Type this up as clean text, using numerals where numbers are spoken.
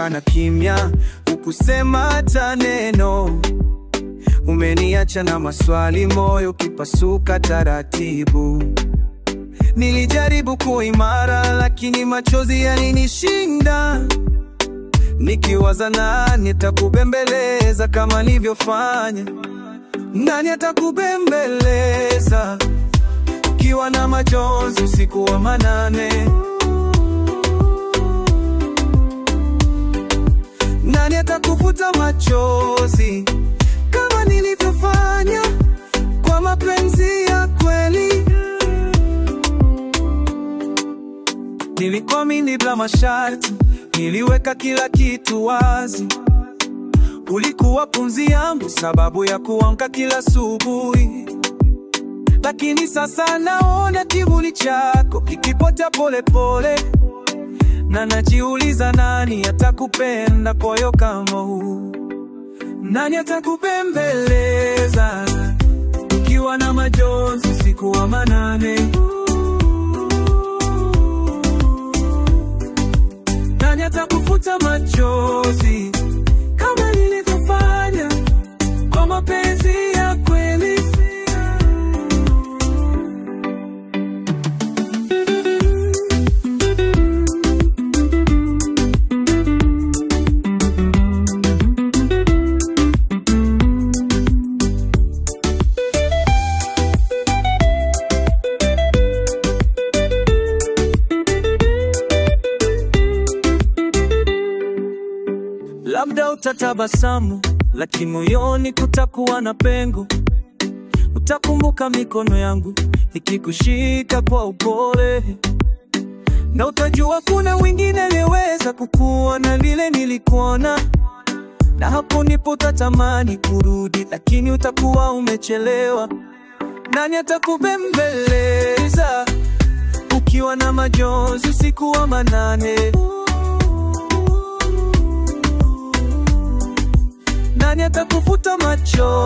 kana kimya, hukusema hata neno. Umeniacha na maswali, moyo kipasuka taratibu. Nilijaribu kuwa imara, lakini machozi yalinishinda. Nikiwaza nani atakubembeleza kama nilivyofanya? Nani atakubembeleza ukiwa na majonzi usiku wa manane? Nani atakufuta machozi kama nilivyofanya kwa mapenzi ya kweli? Nilikuamini bila masharti, niliweka kila kitu wazi. Ulikuwa pumzi yangu, sababu ya kuamka kila asubuhi. Lakini sasa naona kivuli chako kikipotea pole pole, na najiuliza nani atakupenda moyo kama huu? Nani atakubembeleza ukiwa na majonzi usiku wa manane? Nani atakufuta machozi kama nilivyofanya kwa mapenzi ya kweli? Labda utatabasamu, lakini moyoni kutakuwa na pengo. Utakumbuka mikono yangu ikikushika kwa upole, na utajua kuna wengine aliweza kukuona vile nilikuona. Na hapo nipo utatamani kurudi, lakini utakuwa umechelewa. Nani atakubembeleza ukiwa na majonzi usiku wa manane? Nani atakufuta macho